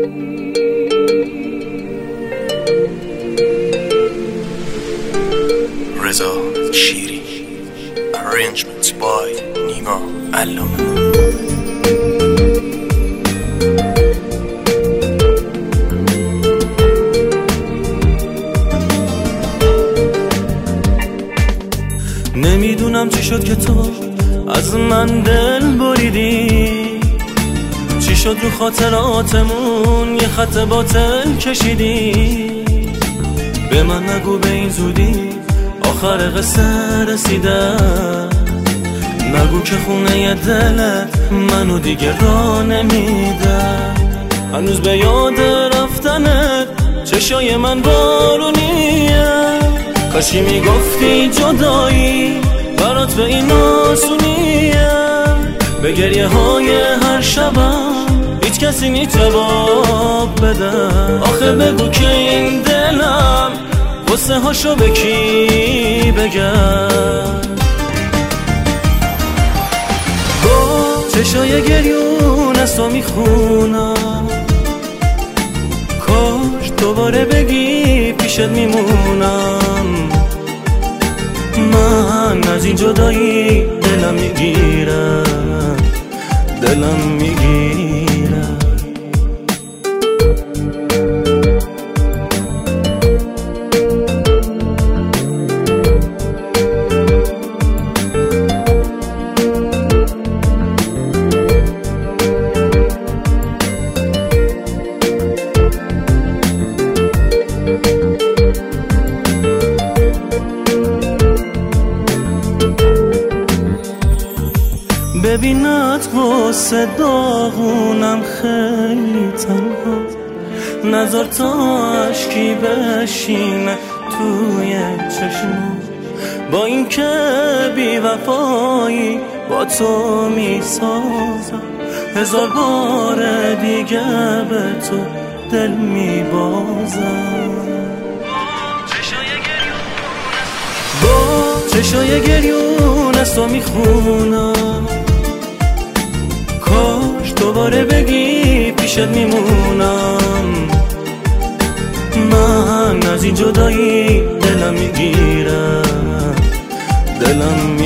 رضا شیری Arrangements by نیما علامه. نمیدونم چی شد که تو از من دل بریدی، چی شد رو خاطراتمون یه خط باطل کشیدی. به من نگو به این زودی آخر قصه رسیده، نگو که خونه ی دلت منو دیگه راه نمیده. هنوز به یاد رفتنت چشای من بارونیه، کاشی میگفتی جدایی برات به این آسونیه. به گریه های هر شبم هیچ کسی نی جواب بده. آخه بگو که این دلم قصه هاشو به کی بگم؟ با چشای گریون از تو میخونم، کاش دوباره بگی پیشت میمونم. من از این جدایی دلم میگیره، دلم میگیره. ببینت واسه داغونم خیلی تنها، نذار تا عشقی بشینه توی چشمم. با این که بی وفایی با تو میسازم، هزار بار دیگه به تو دل میبازم. با چشای گریون از تو میخونم، کاش دوباره بگی پیشت میمونم. من از این جدایی دلم میگیره، دلم